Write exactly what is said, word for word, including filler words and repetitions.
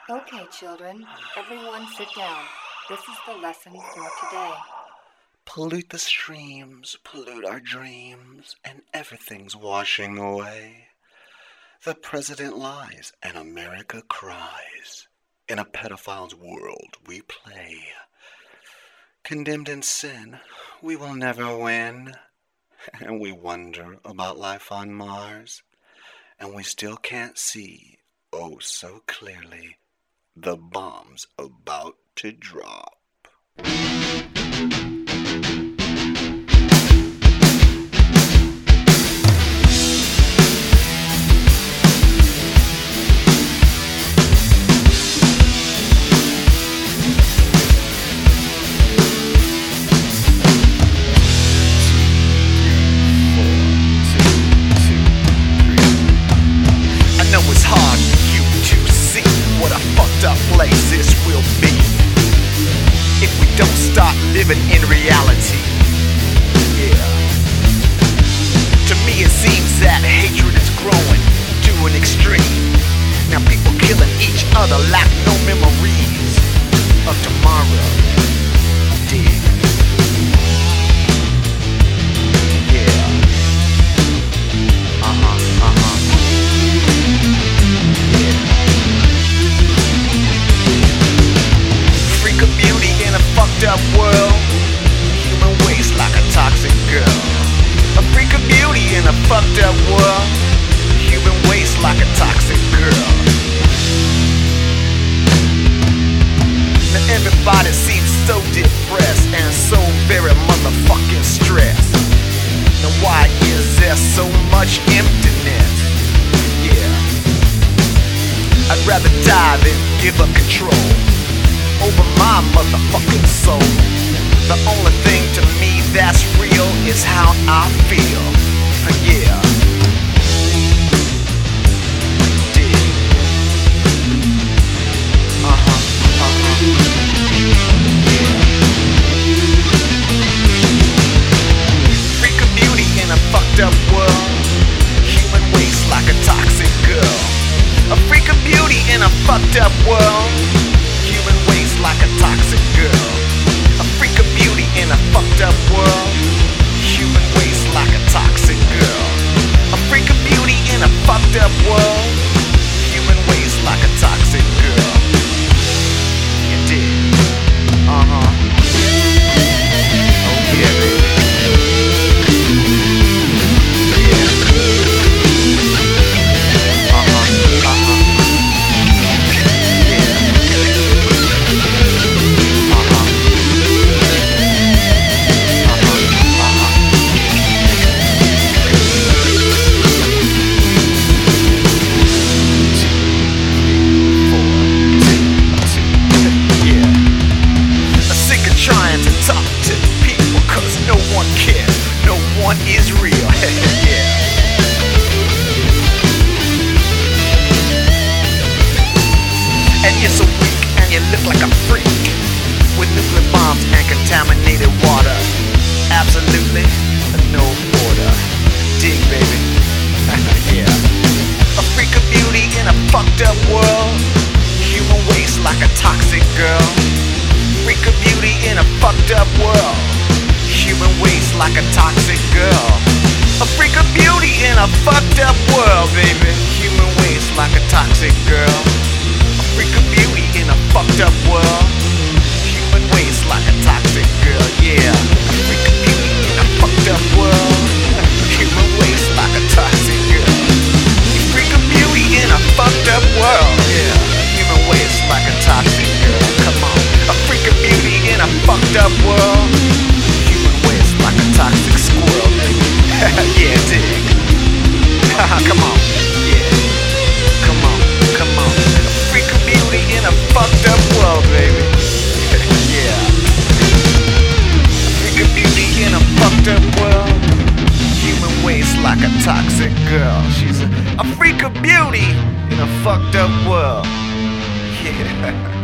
Okay, children, everyone sit down. This is the lesson for today. Pollute the streams, pollute our dreams, and everything's washing away. The president lies, and America cries. In a pedophile's world we play. Condemned in sin, we will never win. And we wonder about life on Mars. And we still can't see, oh so clearly, the bomb's about to drop. Place this will be if we don't start living in reality. Yeah. To me it seems that hatred is growing to an extreme. Now people killing each other like no memories of tomorrow. Dig. Yeah. Uh-huh, uh-huh. Yeah. Fucked up world, human waste like a toxic girl. A freak of beauty in a fucked up world, human waste like a toxic girl. Now everybody seems so depressed and so very motherfucking stressed. Now why is there so much emptiness? Yeah, I'd rather die than give up control over my motherfucking soul. The only thing to me that's real is how I feel. Yeah. Dig. Uh-huh, uh-huh. Yeah. Freak of beauty in a fucked up world, human waste like a toxic girl. A freak of beauty in a fucked up world, human waste like a toxic girl. A freak of beauty in a fucked up world, human waste like a toxic girl. A freak of beauty in a fucked up world, human waste like a toxic girl. You did. Uh-huh. Oh yeah, baby. Is real. Yeah. And you're so weak and you look like a freak with nuclear bombs and contaminated water. Absolutely no border. Dig, baby. Yeah. A freak of beauty in a fucked up world, human waste like a toxic girl. Freak of beauty in a fucked up world, human waste like a toxic girl. A freak of beauty in a fucked up world, baby. Human waste like a toxic girl. A freak of beauty in a fucked up world, human waste like a toxic girl. Yeah. A freak of beauty in a fucked up world, human waste like a toxic girl. A freak of beauty in a fucked up world, yeah. Human waste like a toxic girl. Come on. A freak of beauty in a fucked up world, like a toxic squirrel, yeah, dig. Come on, yeah. Come on, come on. A freak of beauty in a fucked up world, baby. Yeah. A freak of beauty in a fucked up world, human waste like a toxic girl. She's a, a freak of beauty in a fucked up world. Yeah.